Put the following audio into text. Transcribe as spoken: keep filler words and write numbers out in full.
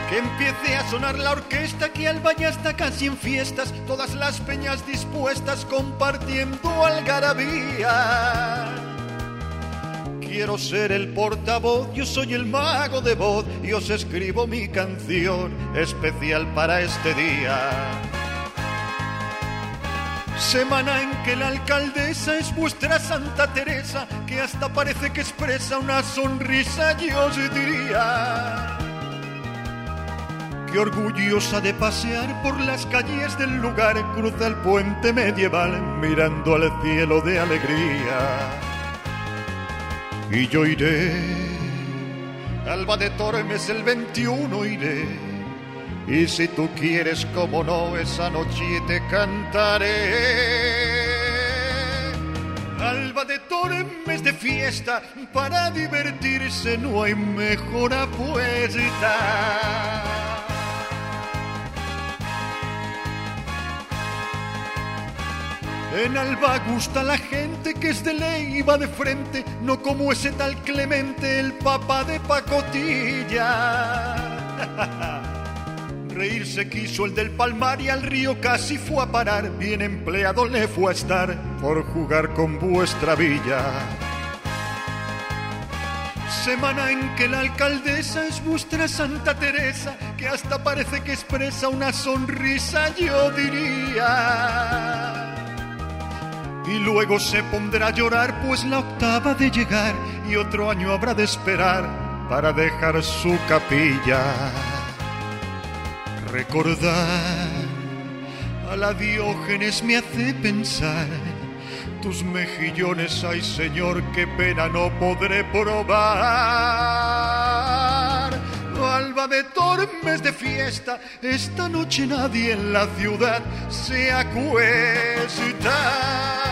Que empiece a sonar la orquesta, que Alba ya está casi en fiestas, todas las peñas dispuestas compartiendo algarabía. Quiero ser el portavoz, yo soy el mago de voz y os escribo mi canción especial para este día. Semana en que la alcaldesa es vuestra Santa Teresa, que hasta parece que expresa una sonrisa, yo os diría. Que orgullosa de pasear por las calles del lugar, cruza el puente medieval mirando al cielo de alegría. Y yo iré, Alba de Tormes el veintiuno iré, y si tú quieres, como no, esa noche te cantaré. Alba de Tormes de fiesta, para divertirse no hay mejor apuesta. En Alba gusta la gente que es de ley y va de frente, no como ese tal Clemente, el papá de Pacotilla. Reírse quiso el del Palmar y al río casi fue a parar, bien empleado le fue a estar por jugar con vuestra villa. Semana en que la alcaldesa es vuestra Santa Teresa, que hasta parece que expresa una sonrisa, yo diría. Y luego se pondrá a llorar, pues la octava de llegar y otro año habrá de esperar para dejar su capilla. Recordar a la Diógenes me hace pensar, tus mejillones, ay señor, qué pena no podré probar. Alba de Tormes de fiesta, esta noche nadie en la ciudad se acuesta.